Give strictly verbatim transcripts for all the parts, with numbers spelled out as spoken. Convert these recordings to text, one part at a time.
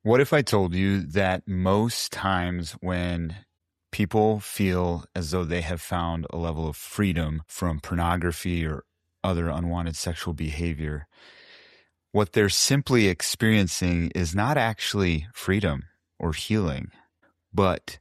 What if I told you that most times when people feel as though they have found a level of freedom from pornography or other unwanted sexual behavior, what they're simply experiencing is not actually freedom or healing, but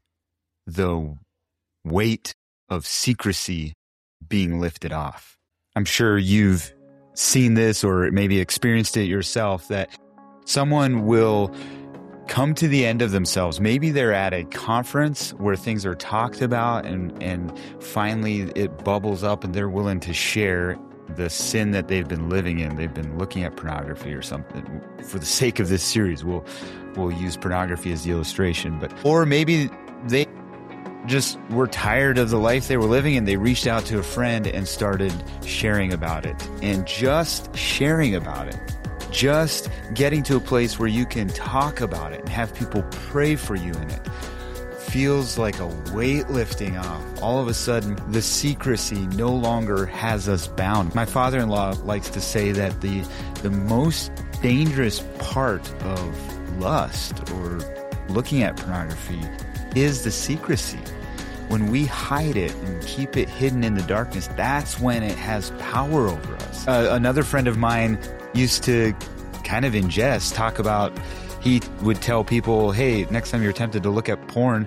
the weight of secrecy being lifted off? I'm sure you've seen this or maybe experienced it yourself, that someone will come to the end of themselves. Maybe they're at a conference where things are talked about and, and finally it bubbles up and they're willing to share the sin that they've been living in. They've been looking at pornography or something. For the sake of this series, we'll, we'll use pornography as the illustration. But or maybe they just were tired of the life they were living and they reached out to a friend and started sharing about it. And just sharing about it, just getting to a place where you can talk about it and have people pray for you in it, feels like a weight lifting off. All of a sudden, the secrecy no longer has us bound. My father-in-law likes to say that the the most dangerous part of lust or looking at pornography is the secrecy. When we hide it and keep it hidden in the darkness, that's when it has power over us. Uh, another friend of mine used to kind of in jest talk about, he would tell people, hey, next time you're tempted to look at porn,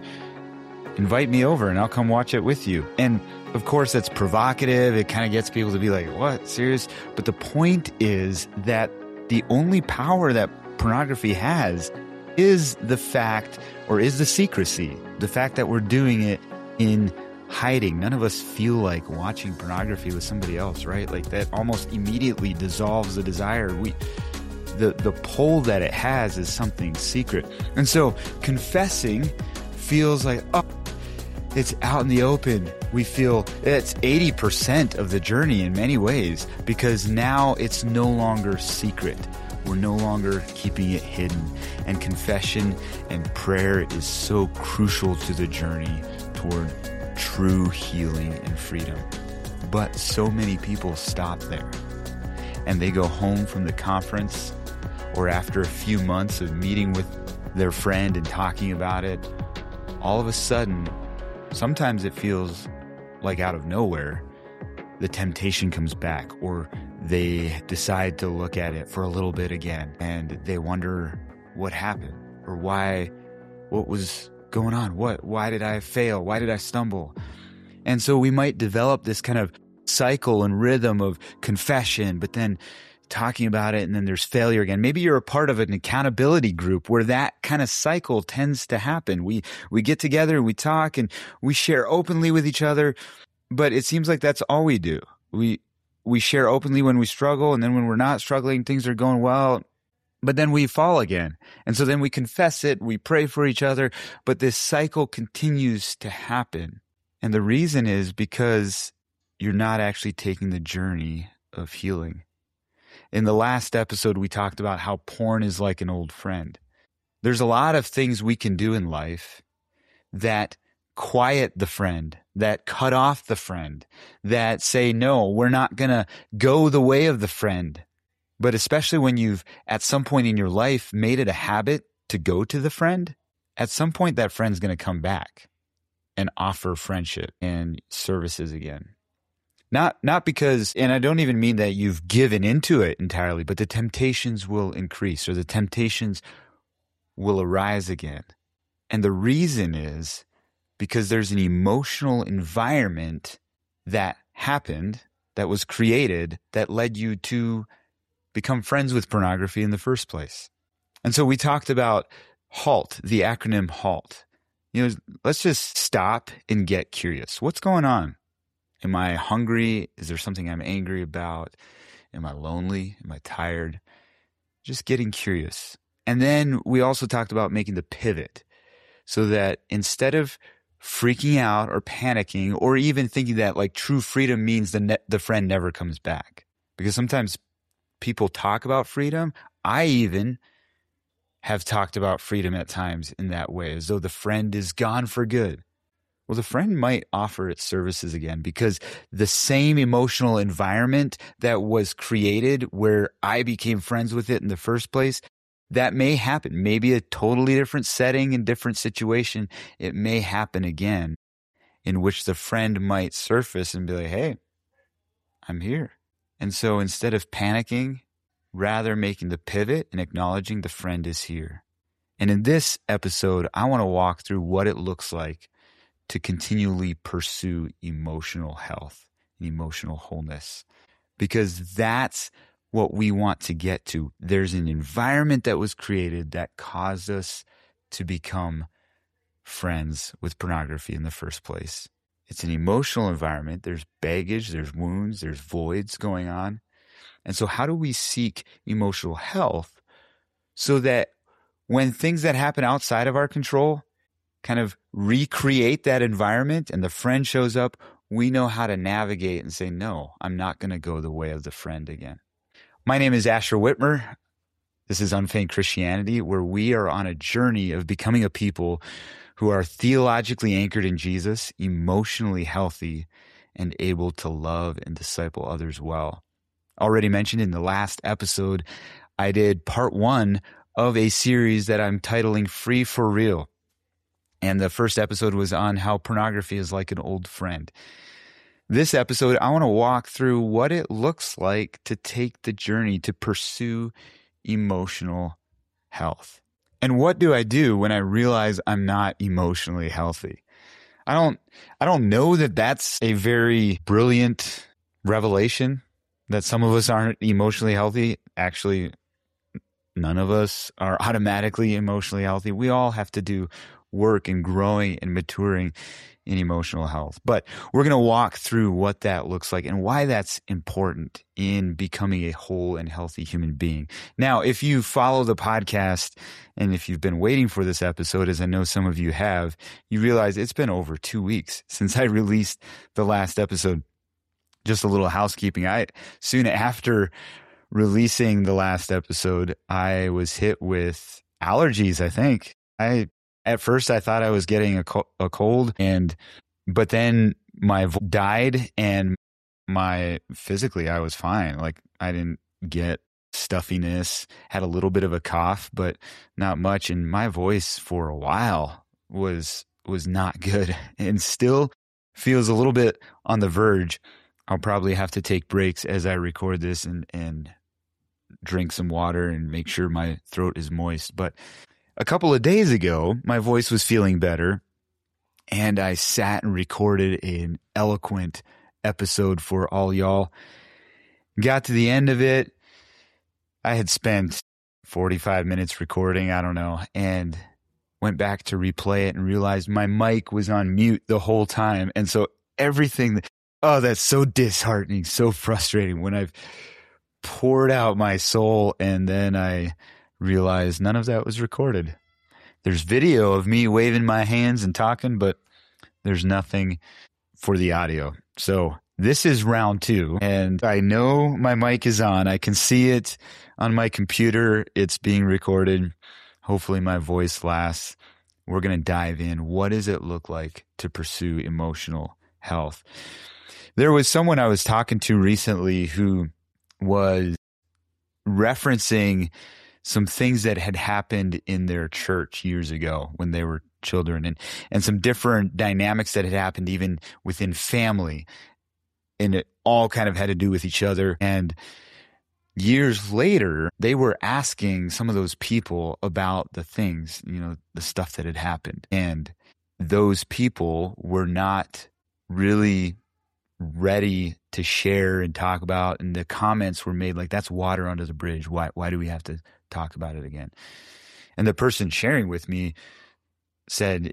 invite me over and I'll come watch it with you. And of course, that's provocative. It kind of gets people to be like, what, serious? But the point is that the only power that pornography has is the fact, or is the secrecy, the fact that we're doing it in hiding. None of us feel like watching pornography with somebody else, right? Like that almost immediately dissolves the desire. We, the, the pull that it has is something secret. And so confessing feels like, oh, it's out in the open. We feel it's eighty percent of the journey in many ways, because now it's no longer secret. We're no longer keeping it hidden. And confession and prayer is so crucial to the journey toward true healing and freedom. But so many people stop there and they go home from the conference, or after a few months of meeting with their friend and talking about it, all of a sudden, sometimes it feels like out of nowhere, the temptation comes back, or they decide to look at it for a little bit again and they wonder what happened or why, what was going on? What, why did I fail? Why did I stumble? And so we might develop this kind of cycle and rhythm of confession, but then talking about it, and then there's failure again. Maybe you're a part of an accountability group where that kind of cycle tends to happen. We, we get together and we talk and we share openly with each other, but it seems like that's all we do. We, we share openly when we struggle, and then when we're not struggling, things are going well, but then we fall again. And so then we confess it, we pray for each other, but this cycle continues to happen. And the reason is because you're not actually taking the journey of healing. In the last episode, we talked about how porn is like an old friend. There's a lot of things we can do in life that quiet the friend, that cut off the friend, that say, no, we're not going to go the way of the friend. But especially when you've, at some point in your life, made it a habit to go to the friend, at some point that friend's going to come back and offer friendship and services again. Not, not because, and I don't even mean that you've given into it entirely, but the temptations will increase, or the temptations will arise again. And the reason is because there's an emotional environment that happened, that was created, that led you to become friends with pornography in the first place. And so we talked about HALT, the acronym HALT. You know, let's just stop and get curious. What's going on? Am I hungry? Is there something I'm angry about? Am I lonely? Am I tired? Just getting curious. And then we also talked about making the pivot, so that instead of freaking out or panicking, or even thinking that like true freedom means the ne- the friend never comes back. Because sometimes people talk about freedom. I even have talked about freedom at times in that way, as though the friend is gone for good. Well, the friend might offer its services again, because the same emotional environment that was created where I became friends with it in the first place that may happen. Maybe a totally different setting and different situation. It may happen again in which the friend might surface and be like, hey, I'm here. And so instead of panicking, rather making the pivot and acknowledging the friend is here. And in this episode, I want to walk through what it looks like to continually pursue emotional health and emotional wholeness, because that's what we want to get to. There's an environment that was created that caused us to become friends with pornography in the first place. It's an emotional environment. There's baggage, there's wounds, there's voids going on. And so how do we seek emotional health so that when things that happen outside of our control kind of recreate that environment and the friend shows up, we know how to navigate and say, no, I'm not going to go the way of the friend again. My name is Asher Whitmer. This is Unfeigned Christianity, where we are on a journey of becoming a people who are theologically anchored in Jesus, emotionally healthy, and able to love and disciple others well. Already mentioned in the last episode, I did part one of a series that I'm titling Free for Real. And the first episode was on how pornography is like an old friend. This episode, I want to walk through what it looks like to take the journey to pursue emotional health. And what do I do when I realize I'm not emotionally healthy? I don't, I don't know that that's a very brilliant revelation, that some of us aren't emotionally healthy. Actually, none of us are automatically emotionally healthy. We all have to do work in growing and maturing in emotional health. But we're going to walk through what that looks like and why that's important in becoming a whole and healthy human being. Now, if you follow the podcast and if you've been waiting for this episode, as I know some of you have, you realize it's been over two weeks since I released the last episode. Just a little housekeeping. I soon after releasing the last episode, I was hit with allergies, I think. I At first, I thought I was getting a, co- a cold, and but then my voice died, and my physically I was fine. Like I didn't get stuffiness, had a little bit of a cough, but not much. And my voice for a while was was not good, and still feels a little bit on the verge. I'll probably have to take breaks as I record this and and drink some water and make sure my throat is moist, but. A couple of days ago, my voice was feeling better, and I sat and recorded an eloquent episode for all y'all. Got to the end of it. I had spent forty-five minutes recording, I don't know, and went back to replay it and realized my mic was on mute the whole time. And so everything, oh, that's so disheartening, so frustrating when I've poured out my soul and then I realized none of that was recorded. There's video of me waving my hands and talking, but there's nothing for the audio. So this is round two, and I know my mic is on. I can see it on my computer. It's being recorded. Hopefully my voice lasts. We're going to dive in. What does it look like to pursue emotional health? There was someone I was talking to recently who was referencing some things that had happened in their church years ago when they were children, and, and some different dynamics that had happened even within family. And it all kind of had to do with each other. And years later, they were asking some of those people about the things, you know, the stuff that had happened. And those people were not really ready to share and talk about. And the comments were made like, that's water under the bridge. Why, why do we have to talk about it again? And the person sharing with me said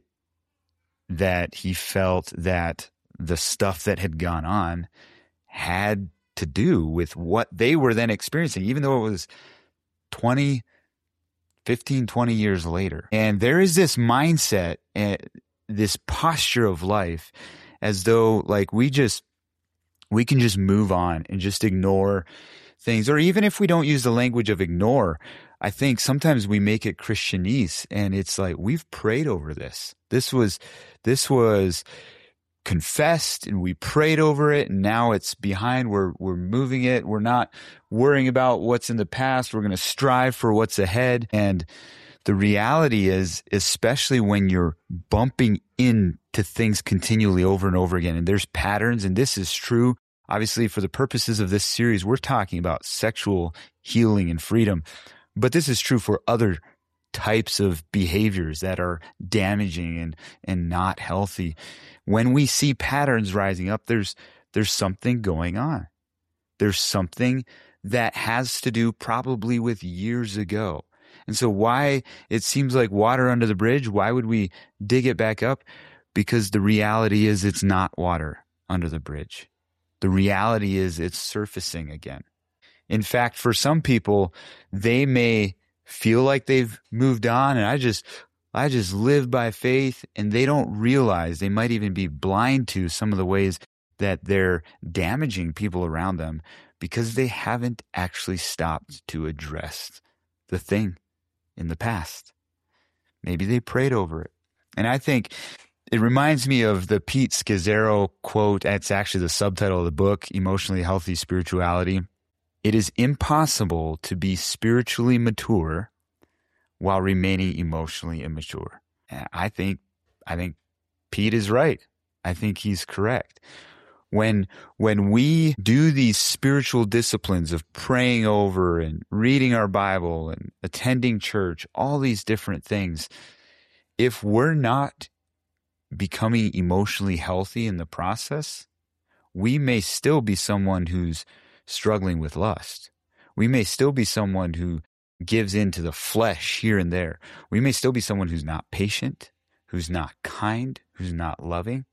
that he felt that the stuff that had gone on had to do with what they were then experiencing, even though it was twenty, fifteen, twenty years later. And there is this mindset, uh, this posture of life as though like we just, we can just move on and just ignore things. Or even if we don't use the language of ignore, I think sometimes we make it Christianese, and it's like, we've prayed over this. This was, this was confessed and we prayed over it, and now it's behind. We're, we're moving it. We're not worrying about what's in the past. We're going to strive for what's ahead. And the reality is, especially when you're bumping into things continually over and over again, and there's patterns, and this is true. Obviously, for the purposes of this series, we're talking about sexual healing and freedom, but this is true for other types of behaviors that are damaging and, and not healthy. When we see patterns rising up, there's, there's something going on. There's something that has to do probably with years ago. And so why it seems like water under the bridge, why would we dig it back up? Because the reality is it's not water under the bridge. The reality is it's surfacing again. In fact, for some people, they may feel like they've moved on, and I just, I just live by faith, and they don't realize, they might even be blind to some of the ways that they're damaging people around them because they haven't actually stopped to address the thing in the past. Maybe they prayed over it. And I think it reminds me of the Pete Scazzero quote. It's actually the subtitle of the book, Emotionally Healthy Spirituality. It is impossible to be spiritually mature while remaining emotionally immature. And I think, I think Pete is right. I think he's correct. When, when we do these spiritual disciplines of praying over and reading our Bible and attending church, all these different things, if we're not becoming emotionally healthy in the process, we may still be someone who's struggling with lust. We may still be someone who gives in to the flesh here and there. We may still be someone who's not patient, who's not kind, who's not loving.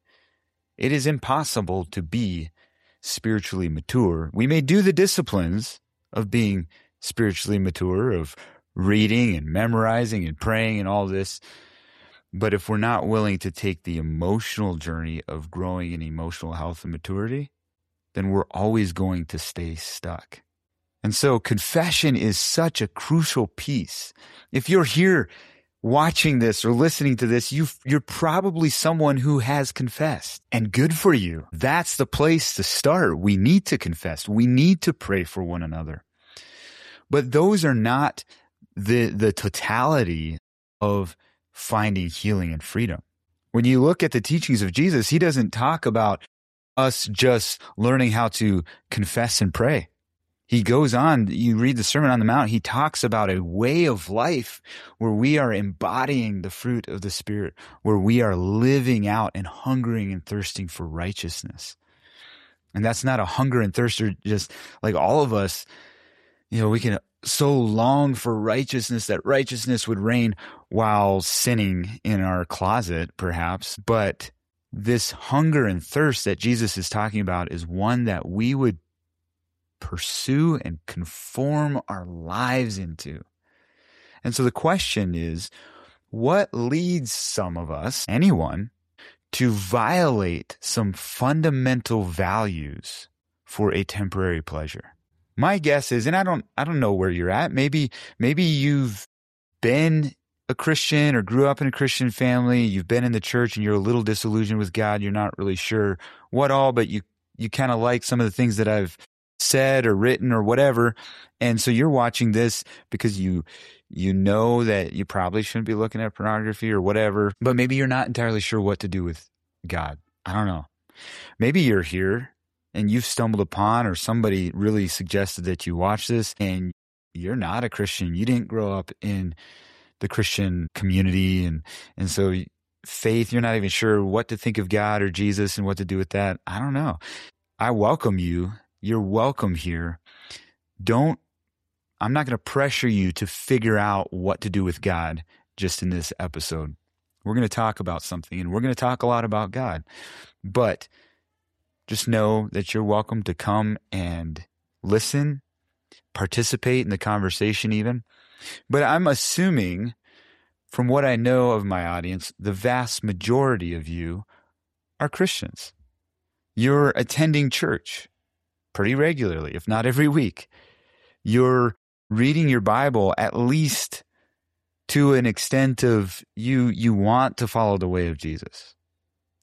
It is impossible to be spiritually mature. We may do the disciplines of being spiritually mature, of reading and memorizing and praying and all this, but if we're not willing to take the emotional journey of growing in emotional health and maturity, then we're always going to stay stuck. And so confession is such a crucial piece. If you're here watching this or listening to this, you, you're probably someone who has confessed, and good for you. That's the place to start. We need to confess. We need to pray for one another. But those are not the, the totality of finding healing and freedom. When you look at the teachings of Jesus, he doesn't talk about us just learning how to confess and pray. He goes on, you read the Sermon on the Mount, he talks about a way of life where we are embodying the fruit of the Spirit, where we are living out and hungering and thirsting for righteousness. And that's not a hunger and thirst, or just like all of us, you know, we can so long for righteousness that righteousness would reign while sinning in our closet, perhaps. But this hunger and thirst that Jesus is talking about is one that we would pursue and conform our lives into. And so the question is, what leads some of us, anyone, to violate some fundamental values for a temporary pleasure? My guess is, and I don't, I don't know where you're at. Maybe, maybe you've been a Christian or grew up in a Christian family. You've been in the church and you're a little disillusioned with God. You're not really sure what all, but you, you kind of like some of the things that I've said or written or whatever. And so you're watching this because you, you know that you probably shouldn't be looking at pornography or whatever, but maybe you're not entirely sure what to do with God. I don't know. Maybe you're here and you've stumbled upon, or somebody really suggested that you watch this, and you're not a Christian. You didn't grow up in the Christian community. And, and so faith, you're not even sure what to think of God or Jesus and what to do with that. I don't know. I welcome you. You're welcome here. Don't, I'm not going to pressure you to figure out what to do with God just in this episode. We're going to talk about something, and we're going to talk a lot about God. But just know that you're welcome to come and listen, participate in the conversation even. But I'm assuming, from what I know of my audience, the vast majority of you are Christians. You're attending church pretty regularly, if not every week. You're reading your Bible at least to an extent of you, you want to follow the way of Jesus.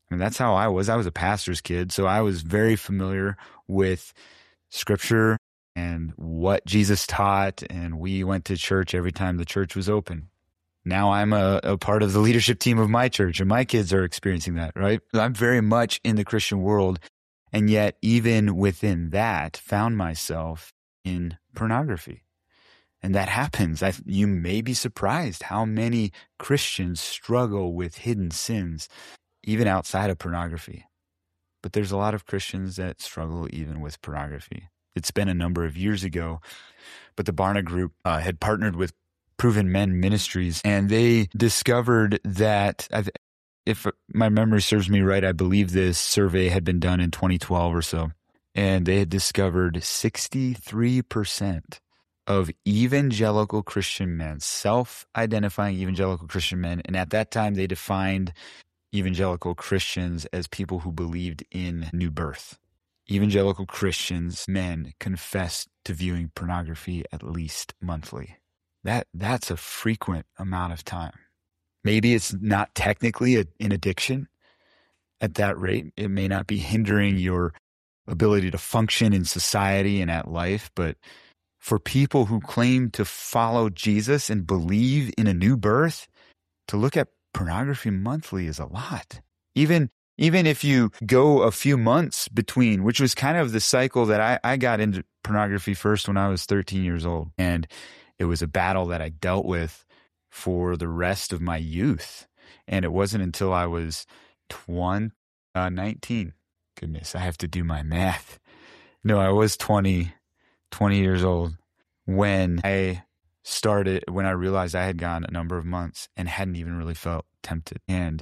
I mean, that's how I was. I was a pastor's kid, so I was very familiar with Scripture and what Jesus taught, and we went to church every time the church was open. Now I'm a, a part of the leadership team of my church, and my kids are experiencing that, right? I'm very much in the Christian world, and yet even within that, found myself in pornography. And that happens. I, you may be surprised how many Christians struggle with hidden sins, even outside of pornography. But there's a lot of Christians that struggle even with pornography. It's been a number of years ago, but the Barna Group uh, had partnered with Proven Men Ministries, and they discovered that, if my memory serves me right, I believe this survey had been done in twenty twelve or so, and they had discovered sixty-three percent of evangelical Christian men, self-identifying evangelical Christian men, and at that time they defined evangelical Christians as people who believed in new birth. Evangelical Christians, men, confessed to viewing pornography at least monthly. That that's a frequent amount of time. Maybe it's not technically a, an addiction at that rate. It may not be hindering your ability to function in society and at life, but for people who claim to follow Jesus and believe in a new birth, to look at pornography monthly is a lot. Even even if you go a few months between, which was kind of the cycle that I, I got into pornography first when I was thirteen years old. And it was a battle that I dealt with for the rest of my youth. And it wasn't until I was twenty, uh, nineteen. Goodness, I have to do my math. No, I was twenty, twenty years old when I started, when I realized I had gone a number of months and hadn't even really felt tempted. And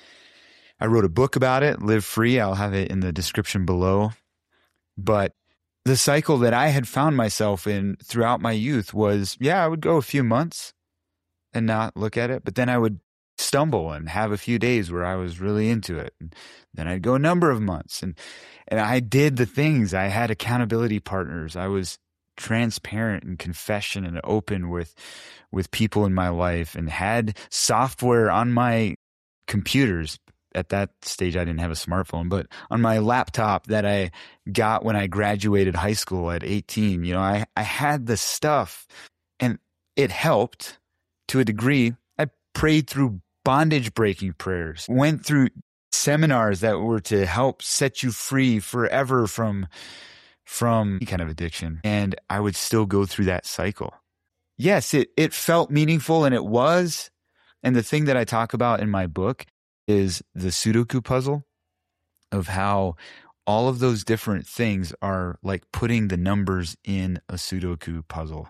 I wrote a book about it, Live Free. I'll have it in the description below. But the cycle that I had found myself in throughout my youth was, yeah, I would go a few months and not look at it, but then I would stumble and have a few days where I was really into it. And then I'd go a number of months. And, and I did the things. I had accountability partners. I was transparent and confession and open with, with people in my life, and had software on my computers. At that stage, I didn't have a smartphone, but on my laptop that I got when I graduated high school at eighteen, you know, I, I had the stuff, and it helped to a degree. I prayed through bondage breaking prayers, went through seminars that were to help set you free forever from, from any kind of addiction. And I would still go through that cycle. Yes, it, it felt meaningful, and it was. And the thing that I talk about in my book is the Sudoku puzzle, of how all of those different things are like putting the numbers in a Sudoku puzzle.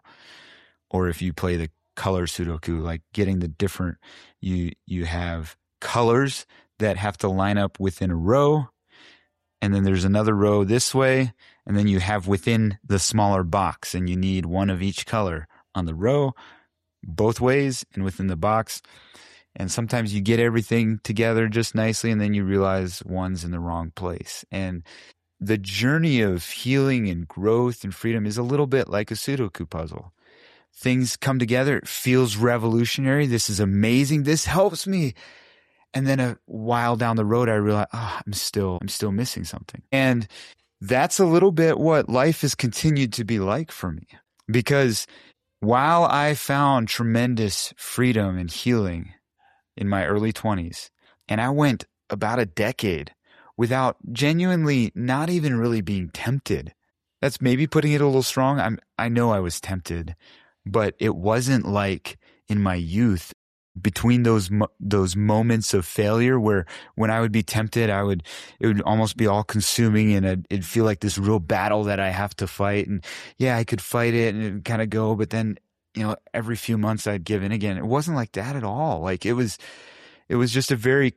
Or if you play the color Sudoku, like getting the different, you you have colors that have to line up within a row, and then there's another row this way, and then you have within the smaller box, and you need one of each color on the row, both ways, and within the box. And sometimes you get everything together just nicely, and then you realize one's in the wrong place. And the journey of healing and growth and freedom is a little bit like a Sudoku puzzle. Things come together. It feels revolutionary. This is amazing. This helps me. And then a while down the road, I realize, oh, I'm still, I'm still missing something. And that's a little bit what life has continued to be like for me. Because while I found tremendous freedom and healing in my early twenties, and I went about a decade without genuinely not even really being tempted. That's maybe putting it a little strong. I'm, I know I was tempted, but it wasn't like in my youth between those those moments of failure where when I would be tempted, I would it would almost be all consuming, and it'd, it'd feel like this real battle that I have to fight. And yeah, I could fight it and it'd kind of go, but then, you know, every few months I'd give in again. It wasn't like that at all. Like it was, it was just a very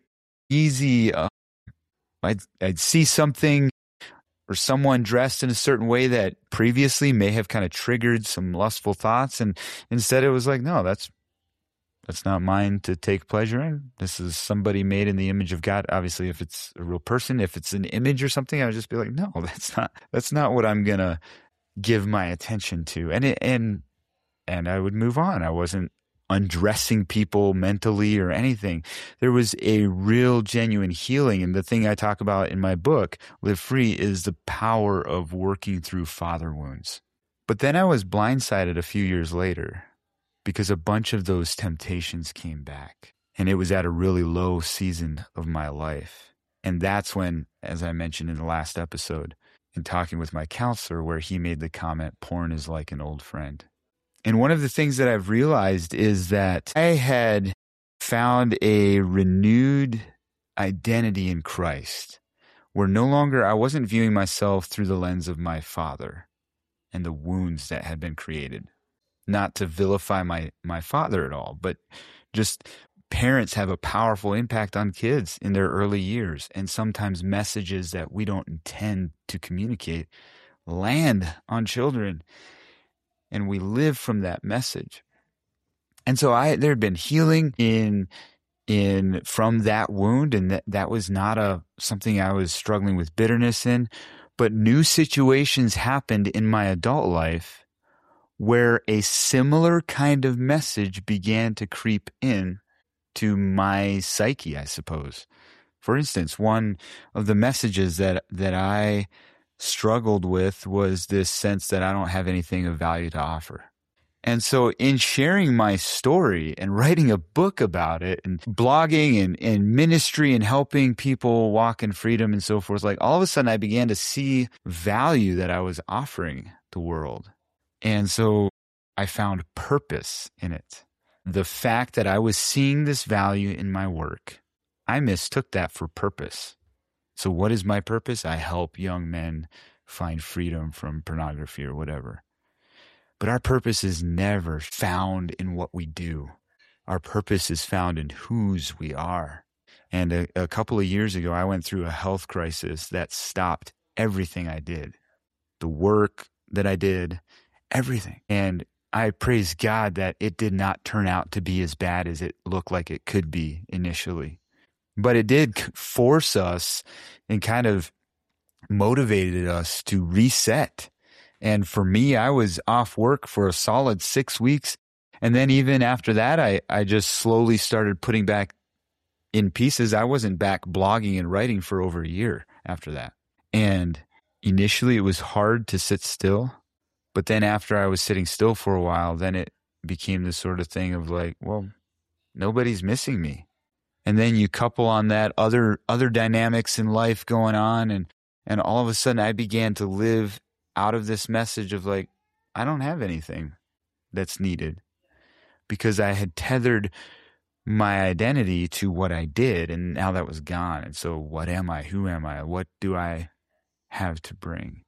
easy, uh, I'd, I'd see something or someone dressed in a certain way that previously may have kind of triggered some lustful thoughts. And instead it was like, no, that's, that's not mine to take pleasure in. This is somebody made in the image of God. Obviously, if it's a real person, if it's an image or something, I would just be like, no, that's not, that's not what I'm going to give my attention to. And it, and, And I would move on. I wasn't undressing people mentally or anything. There was a real genuine healing. And the thing I talk about in my book, Live Free, is the power of working through father wounds. But then I was blindsided a few years later because a bunch of those temptations came back. And it was at a really low season of my life. And that's when, as I mentioned in the last episode, in talking with my counselor, where he made the comment, porn is like an old friend. And one of the things that I've realized is that I had found a renewed identity in Christ, where no longer I wasn't viewing myself through the lens of my father and the wounds that had been created. Not to vilify my, my father at all, but just parents have a powerful impact on kids in their early years. And sometimes messages that we don't intend to communicate land on children. And we live from that message. And so I there had been healing in in from that wound, and that, that was not a something I was struggling with bitterness in. But new situations happened in my adult life where a similar kind of message began to creep in to my psyche, I suppose. For instance, one of the messages that that I struggled with was this sense that I don't have anything of value to offer. And so in sharing my story and writing a book about it and blogging and, and ministry and helping people walk in freedom and so forth, like all of a sudden I began to see value that I was offering the world. And so I found purpose in it. The fact that I was seeing this value in my work, I mistook that for purpose. So what is my purpose? I help young men find freedom from pornography or whatever. But our purpose is never found in what we do. Our purpose is found in whose we are. And a, a couple of years ago, I went through a health crisis that stopped everything I did. The work that I did, everything. And I praise God that it did not turn out to be as bad as it looked like it could be initially. But it did force us and kind of motivated us to reset. And for me, I was off work for a solid six weeks. And then even after that, I, I just slowly started putting back in pieces. I wasn't back blogging and writing for over a year after that. And initially it was hard to sit still. But then after I was sitting still for a while, then it became this sort of thing of like, well, nobody's missing me. And then you couple on that other other dynamics in life going on. And, and all of a sudden I began to live out of this message of like, I don't have anything that's needed because I had tethered my identity to what I did. And now that was gone. And so what am I? Who am I? What do I have to bring?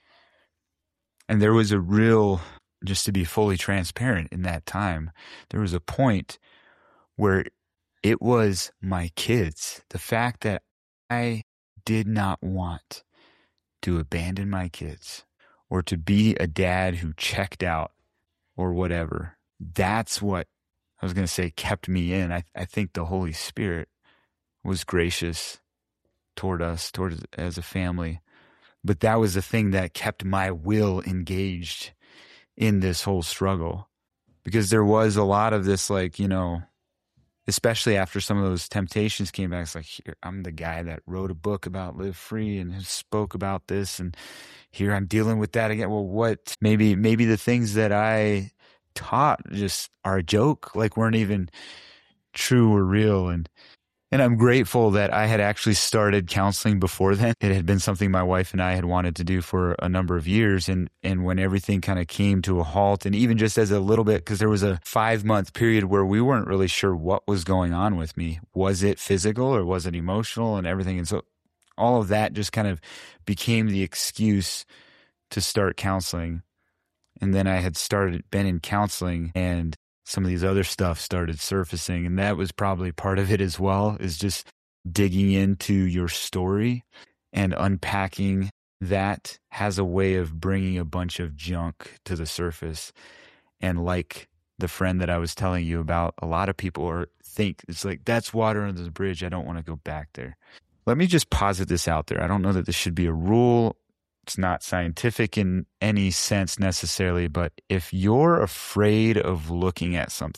And there was a real, just to be fully transparent in that time, there was a point where it was my kids. The fact that I did not want to abandon my kids or to be a dad who checked out or whatever. That's what I was going to say kept me in. I, I think the Holy Spirit was gracious toward us, toward as a family. But that was the thing that kept my will engaged in this whole struggle. Because there was a lot of this, like, you know, especially after some of those temptations came back, it's like, here, I'm the guy that wrote a book about Live Free and spoke about this, and here I'm dealing with that again. Well, what, maybe, maybe the things that I taught just are a joke, like weren't even true or real. And, and I'm grateful that I had actually started counseling before then. It had been something my wife and I had wanted to do for a number of years. And, and when everything kind of came to a halt, and even just as a little bit, because there was a five month period where we weren't really sure what was going on with me. Was it physical or was it emotional and everything? And so all of that just kind of became the excuse to start counseling. And then I had started, been in counseling, and some of these other stuff started surfacing. And that was probably part of it as well, is just digging into your story and unpacking that has a way of bringing a bunch of junk to the surface. And like the friend that I was telling you about, a lot of people are think it's like, that's water under the bridge. I don't want to go back there. Let me just posit this out there. I don't know that this should be a rule. It's not scientific in any sense necessarily, but if you're afraid of looking at something,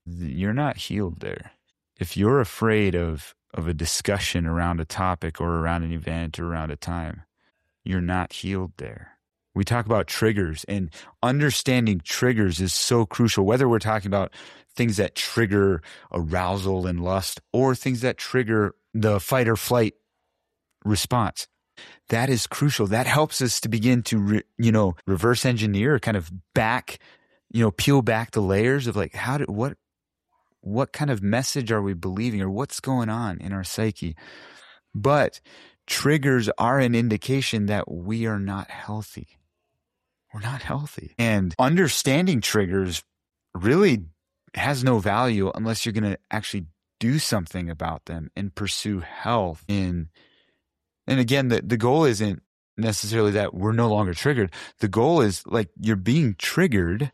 you're not healed there. If you're afraid of, of a discussion around a topic or around an event or around a time, you're not healed there. We talk about triggers, and understanding triggers is so crucial, whether we're talking about things that trigger arousal and lust or things that trigger the fight or flight response. That is crucial. That helps us to begin to, re, you know, reverse engineer, kind of back, you know, peel back the layers of like, how do, what, what kind of message are we believing, or what's going on in our psyche? But triggers are an indication that we are not healthy. We're not healthy. And understanding triggers really has no value unless you're going to actually do something about them and pursue health in. And again, the, the goal isn't necessarily that we're no longer triggered. The goal is like you're being triggered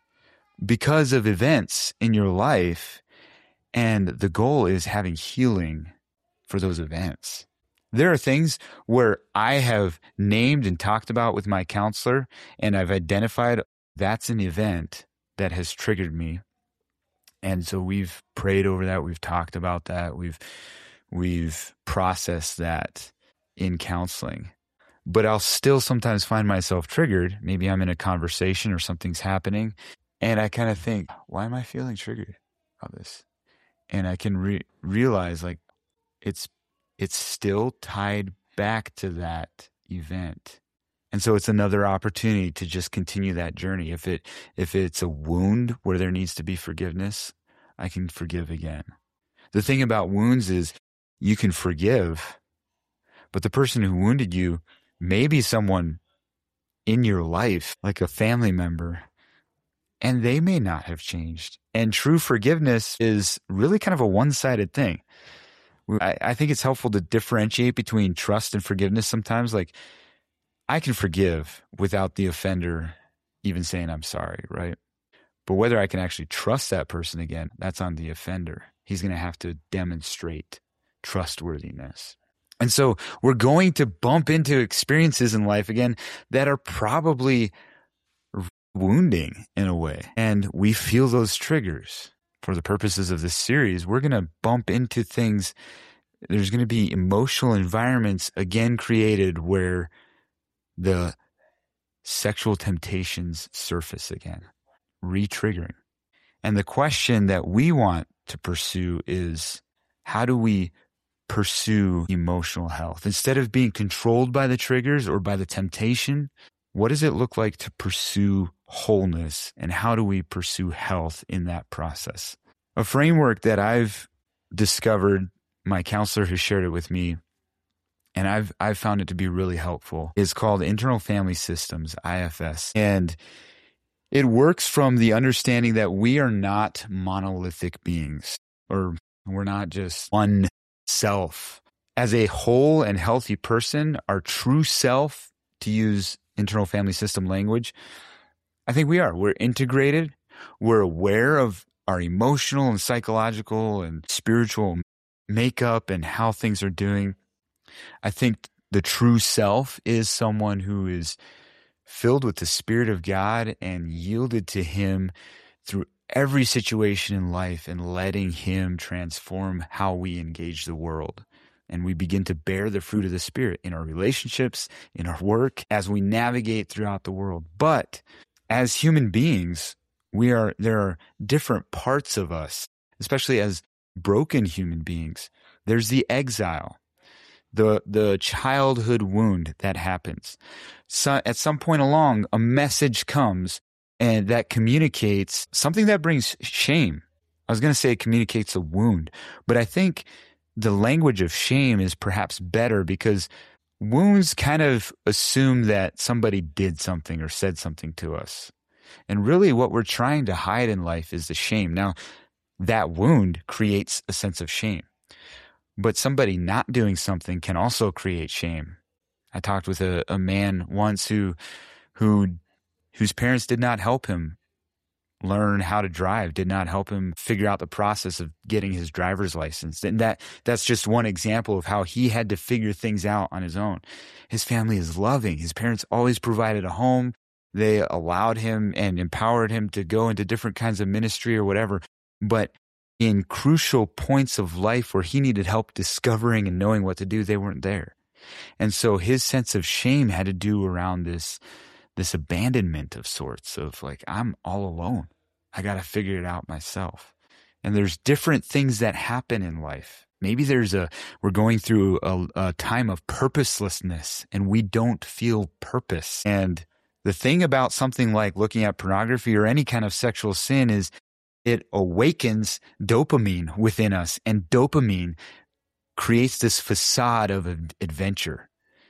because of events in your life. And the goal is having healing for those events. There are things where I have named and talked about with my counselor, and I've identified that's an event that has triggered me. And so we've prayed over that. We've talked about that. We've, we've processed that in counseling. But I'll still sometimes find myself triggered. Maybe I'm in a conversation or something's happening, and I kind of think, why am I feeling triggered about this? And I can re- realize like it's it's still tied back to that event. And so it's another opportunity to just continue that journey. If it if it's a wound where there needs to be forgiveness, I can forgive again. The thing about wounds is you can forgive, but the person who wounded you may be someone in your life, like a family member, and they may not have changed. And true forgiveness is really kind of a one-sided thing. I, I think it's helpful to differentiate between trust and forgiveness sometimes. Like, I can forgive without the offender even saying I'm sorry, right? But whether I can actually trust that person again, that's on the offender. He's going to have to demonstrate trustworthiness. And so we're going to bump into experiences in life again that are probably wounding in a way. And we feel those triggers. For the purposes of this series, we're going to bump into things. There's going to be emotional environments again created where the sexual temptations surface again, re-triggering. And the question that we want to pursue is, how do we pursue emotional health? Instead of being controlled by the triggers or by the temptation, what does it look like to pursue wholeness, and how do we pursue health in that process? A framework that I've discovered, my counselor has shared it with me, and I've I've found it to be really helpful, is called Internal Family Systems, I F S. And it works from the understanding that we are not monolithic beings, or we're not just one self. As a whole and healthy person, our true self, to use internal family system language, I think we are. We're integrated. We're aware of our emotional and psychological and spiritual makeup and how things are doing. I think the true self is someone who is filled with the Spirit of God and yielded to Him through every situation in life and letting Him transform how we engage the world. And we begin to bear the fruit of the Spirit in our relationships, in our work, as we navigate throughout the world. But as human beings, we are there are different parts of us, especially as broken human beings. There's the exile, the the childhood wound that happens. So at some point along, a message comes and that communicates something that brings shame. I was going to say it communicates a wound, but I think the language of shame is perhaps better, because wounds kind of assume that somebody did something or said something to us. And really what we're trying to hide in life is the shame. Now, that wound creates a sense of shame, but somebody not doing something can also create shame. I talked with a, a man once who, who, whose parents did not help him learn how to drive, did not help him figure out the process of getting his driver's license. And that that's just one example of how he had to figure things out on his own. His family is loving. His parents always provided a home. They allowed him and empowered him to go into different kinds of ministry or whatever. But in crucial points of life where he needed help discovering and knowing what to do, they weren't there. And so his sense of shame had to do around this, this abandonment of sorts of like, I'm all alone. I got to figure it out myself. And there's different things that happen in life. Maybe there's a, we're going through a, a time of purposelessness and we don't feel purpose. And the thing about something like looking at pornography or any kind of sexual sin is it awakens dopamine within us, and dopamine creates this facade of adventure.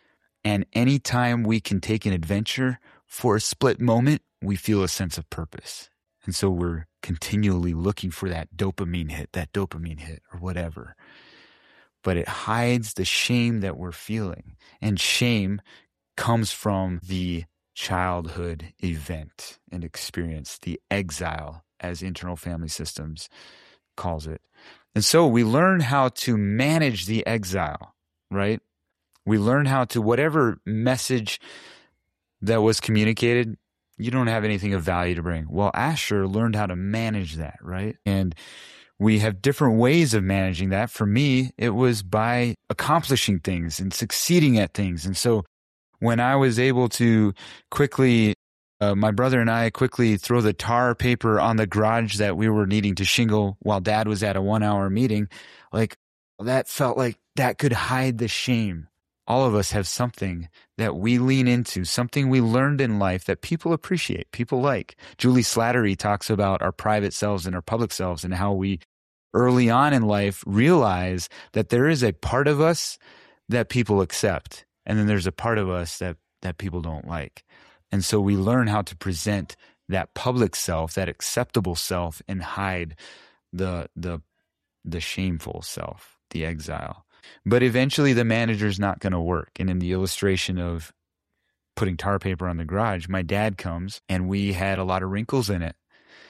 And anytime we can take an adventure for a split moment, we feel a sense of purpose. And so we're continually looking for that dopamine hit, that dopamine hit or whatever. But it hides the shame that we're feeling. And shame comes from the childhood event and experience, the exile, as Internal Family Systems calls it. And so we learn how to manage the exile, right? We learn how to, whatever message that was communicated, you don't have anything of value to bring. Well, Asher learned how to manage that, right? And we have different ways of managing that. For me, it was by accomplishing things and succeeding at things. And so when I was able to quickly, uh, my brother and I quickly throw the tar paper on the garage that we were needing to shingle while Dad was at a one hour meeting, like that felt like that could hide the shame. All of us have something that we lean into, something we learned in life that people appreciate, people like. Julie Slattery talks about our private selves and our public selves and how we early on in life realize that there is a part of us that people accept. And then there's a part of us that, that people don't like. And so we learn how to present that public self, that acceptable self, and hide the, the, the shameful self, the exile. But eventually the manager's not going to work. And in the illustration of putting tar paper on the garage, my dad comes and we had a lot of wrinkles in it,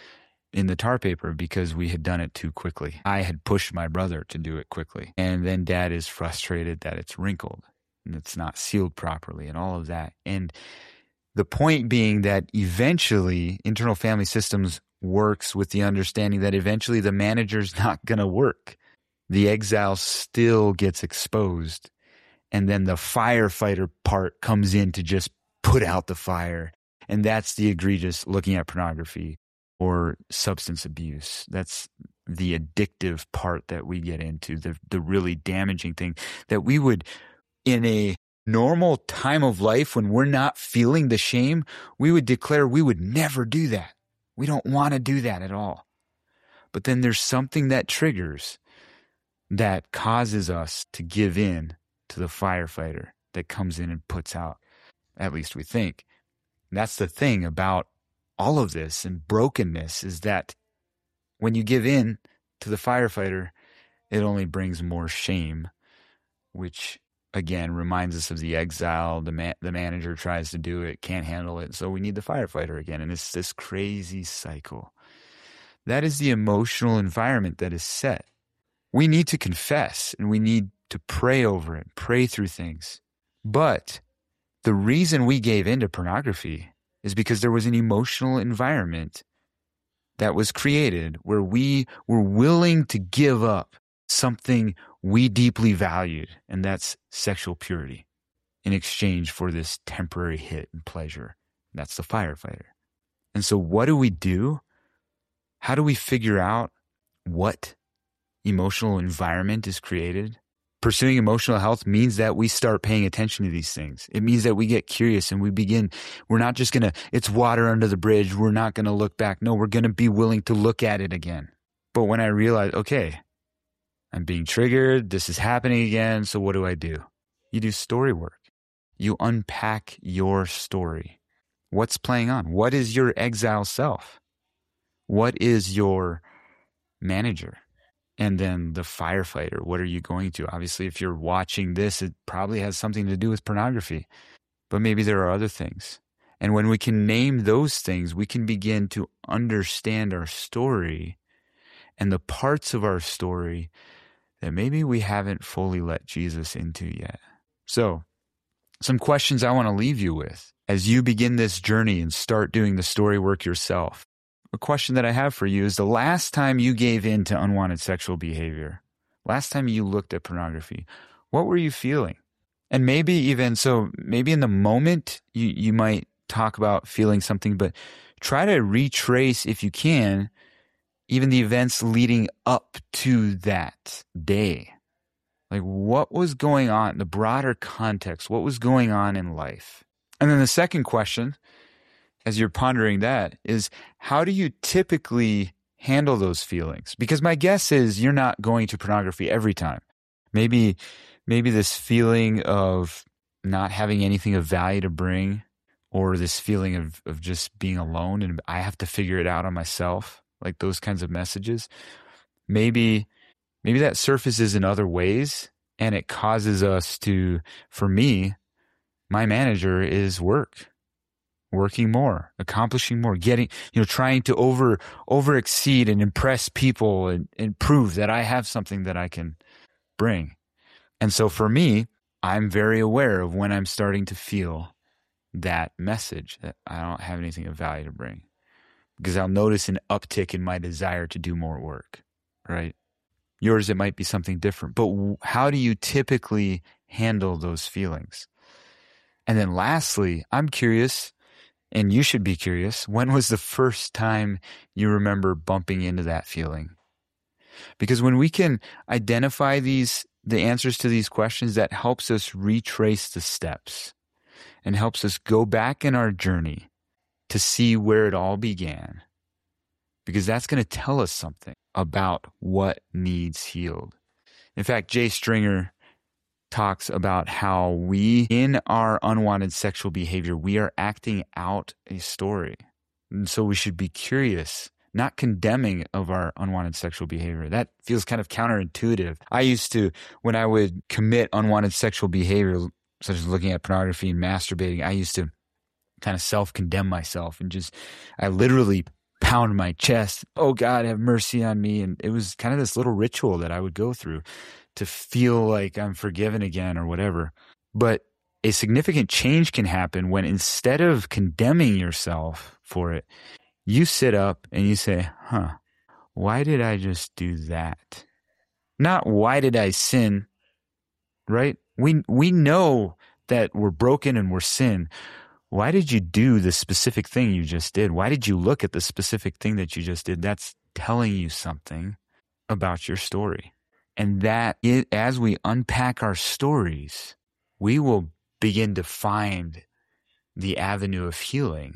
in the tar paper, because we had done it too quickly. I had pushed my brother to do it quickly. And then Dad is frustrated that it's wrinkled and it's not sealed properly and all of that. And the point being that eventually Internal Family Systems works with the understanding that eventually the manager's not going to work. The exile still gets exposed. And then the firefighter part comes in to just put out the fire. And that's the egregious looking at pornography or substance abuse. That's the addictive part that we get into, the, the really damaging thing that we would, in a normal time of life when we're not feeling the shame, we would declare we would never do that. We don't want to do that at all. But then there's something that triggers that causes us to give in to the firefighter that comes in and puts out, at least we think. And that's the thing about all of this and brokenness, is that when you give in to the firefighter, it only brings more shame, which again reminds us of the exile. The ma- the manager tries to do it, can't handle it, so we need the firefighter again. And it's this crazy cycle. That is the emotional environment that is set. We need to confess and we need to pray over it, pray through things. But the reason we gave into pornography is because there was an emotional environment that was created where we were willing to give up something we deeply valued, and that's sexual purity, in exchange for this temporary hit and pleasure. That's the firefighter. And so what do we do? How do we figure out what emotional environment is created? Pursuing emotional health means that we start paying attention to these things. It means that we get curious and we begin, we're not just going to, it's water under the bridge, we're not going to look back. No, we're going to be willing to look at it again. But when I realize, okay, I'm being triggered, this is happening again, so what do I do? You do story work. You unpack your story. What's playing on? What is your exile self? What is your manager? And then the firefighter, what are you going to? Obviously, if you're watching this, it probably has something to do with pornography. But maybe there are other things. And when we can name those things, we can begin to understand our story and the parts of our story that maybe we haven't fully let Jesus into yet. So, some questions I want to leave you with as you begin this journey and start doing the story work yourself. a question that I have for you is the last time you gave in to unwanted sexual behavior, last time you looked at pornography, what were you feeling? And maybe even, so maybe in the moment you, you might talk about feeling something, but try to retrace, if you can, even the events leading up to that day. Like, what was going on, the broader context, what was going on in life? And then the second question, as you're pondering that, is how do you typically handle those feelings? Because my guess is you're not going to pornography every time. Maybe, maybe this feeling of not having anything of value to bring, or this feeling of, of just being alone and I have to figure it out on myself, like those kinds of messages. Maybe, maybe that surfaces in other ways and it causes us to, for me, my manager is work, working more, accomplishing more, getting, you know, trying to over, over exceed and impress people and, and prove that I have something that I can bring. And so for me, I'm very aware of when I'm starting to feel that message that I don't have anything of value to bring, because I'll notice an uptick in my desire to do more work, right? Yours, it might be something different, but how do you typically handle those feelings? And then lastly, I'm curious, and you should be curious, when was the first time you remember bumping into that feeling? Because when we can identify these, the answers to these questions, that helps us retrace the steps and helps us go back in our journey to see where it all began. Because that's going to tell us something about what needs healed. In fact, Jay Stringer talks about how we, in our unwanted sexual behavior, we are acting out a story. And so we should be curious, not condemning of our unwanted sexual behavior. That feels kind of counterintuitive. I used to, when I would commit unwanted sexual behavior, such as looking at pornography and masturbating, I used to kind of self-condemn myself and just, I literally pound my chest, oh God, have mercy on me. And it was kind of this little ritual that I would go through to feel like I'm forgiven again or whatever. But a significant change can happen when instead of condemning yourself for it, you sit up and you say, huh, why did I just do that? Not why did I sin, right? We we know that we're broken and we're sin. Why did you do the specific thing you just did? Why did you look at the specific thing that you just did? That's telling you something about your story. And that, it, as we unpack our stories, we will begin to find the avenue of healing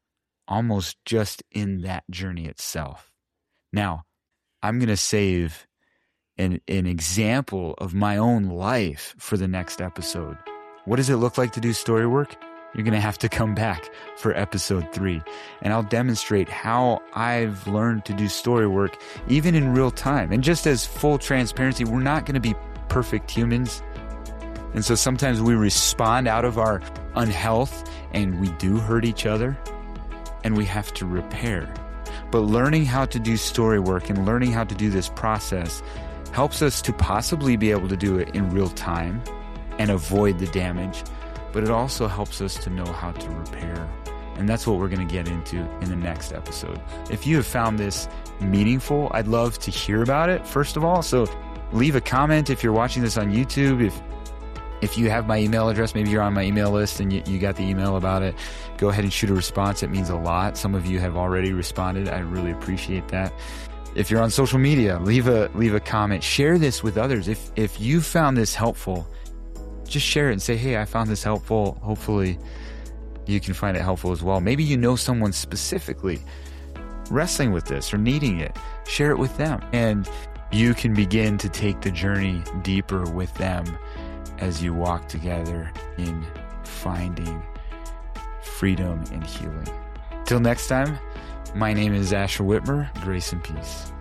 almost just in that journey itself. Now, I'm going to save An, an example of my own life for the next episode. What does it look like to do story work? You're going to have to come back for episode three. And I'll demonstrate how I've learned to do story work even in real time. And just as full transparency, we're not going to be perfect humans. And so sometimes we respond out of our unhealth and we do hurt each other and we have to repair. But learning how to do story work and learning how to do this process helps us to possibly be able to do it in real time and avoid the damage, but it also helps us to know how to repair. And that's what we're going to get into in the next episode. If you have found this meaningful, I'd love to hear about it, first of all. So leave a comment if you're watching this on YouTube. If if you have my email address, maybe you're on my email list and you, you got the email about it, go ahead and shoot a response. It means a lot. Some of you have already responded. I really appreciate that. If you're on social media, leave a leave a comment. Share this with others. If if you found this helpful, just share it and say, hey, I found this helpful. Hopefully you can find it helpful as well. Maybe you know someone specifically wrestling with this or needing it. Share it with them. And you can begin to take the journey deeper with them as you walk together in finding freedom and healing. Till next time, my name is Asher Whitmer. Grace and peace.